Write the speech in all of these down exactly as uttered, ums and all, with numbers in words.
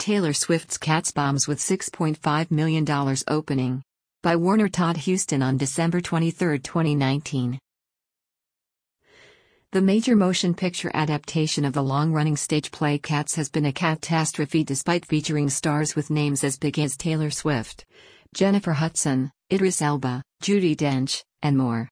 Taylor Swift's Cats bombs with six point five million dollars opening. By Warner Todd Huston on December twenty-third, twenty nineteen. The major motion picture adaptation of the long-running stage play Cats has been a catastrophe despite featuring stars with names as big as Taylor Swift, Jennifer Hudson, Idris Elba, Judi Dench, and more.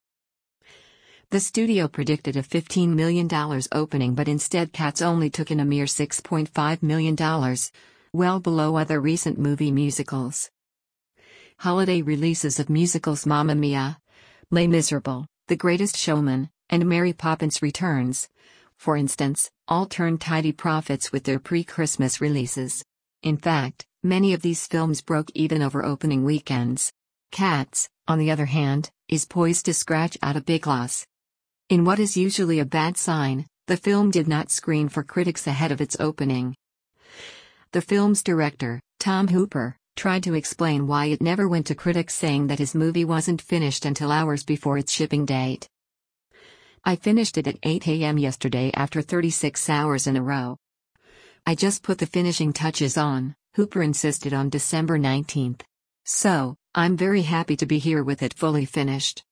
The studio predicted a fifteen million dollars opening, but instead Cats only took in a mere six point five million dollars, well below other recent movie musicals. Holiday releases of musicals Mamma Mia, Les Miserables, The Greatest Showman, and Mary Poppins Returns, for instance, all turned tidy profits with their pre-Christmas releases. In fact, many of these films broke even over opening weekends. Cats, on the other hand, is poised to scratch out a big loss. In what is usually a bad sign, the film did not screen for critics ahead of its opening. The film's director, Tom Hooper, tried to explain why it never went to critics, saying that his movie wasn't finished until hours before its shipping date. "I finished it at eight a m yesterday after thirty-six hours in a row. I just put the finishing touches on," Hooper insisted on December nineteenth. "So, I'm very happy to be here with it fully finished."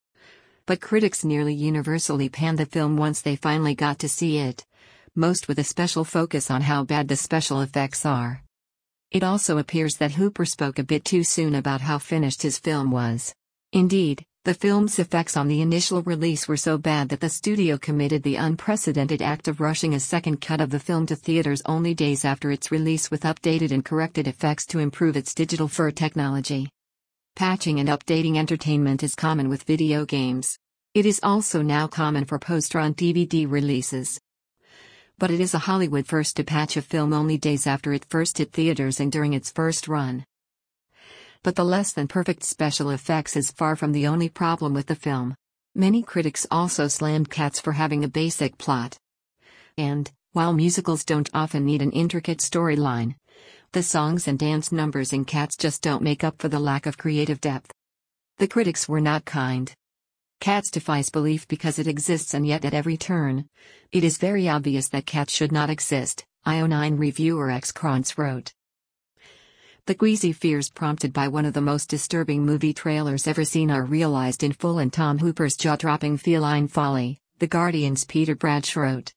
But critics nearly universally panned the film once they finally got to see it, most with a special focus on how bad the special effects are. It also appears that Hooper spoke a bit too soon about how finished his film was. Indeed, the film's effects on the initial release were so bad that the studio committed the unprecedented act of rushing a second cut of the film to theaters only days after its release with updated and corrected effects to improve its digital fur technology. Patching and updating entertainment is common with video games. It is also now common for post-run D V D releases. But it is a Hollywood first to patch a film only days after it first hit theaters and during its first run. But the less-than-perfect special effects is far from the only problem with the film. Many critics also slammed Cats for having a basic plot. And, while musicals don't often need an intricate storyline, the songs and dance numbers in Cats just don't make up for the lack of creative depth. The critics were not kind. Cats defies belief because it exists, and yet at every turn, it is very obvious that Cats should not exist, I O nine reviewer X Krantz wrote. The queasy fears prompted by one of the most disturbing movie trailers ever seen are realized in full in Tom Hooper's jaw-dropping feline folly, The Guardian's Peter Bradshaw wrote.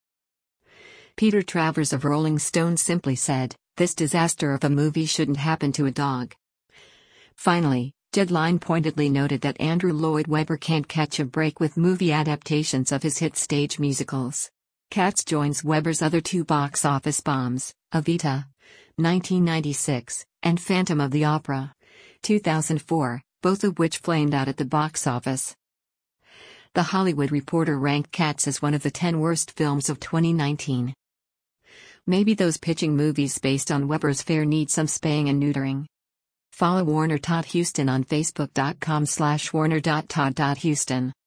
Peter Travers of Rolling Stone simply said, "This disaster of a movie shouldn't happen to a dog." Finally, Deadline pointedly noted that Andrew Lloyd Webber can't catch a break with movie adaptations of his hit stage musicals. Cats joins Webber's other two box office bombs, Evita, nineteen ninety-six, and Phantom of the Opera, two thousand four, both of which flamed out at the box office. The Hollywood Reporter ranked Cats as one of the ten worst films of twenty nineteen. Maybe those pitching movies based on Webber's fare need some spaying and neutering. Follow Warner Todd Huston on Facebook dot com slash warner dot todd dot huston.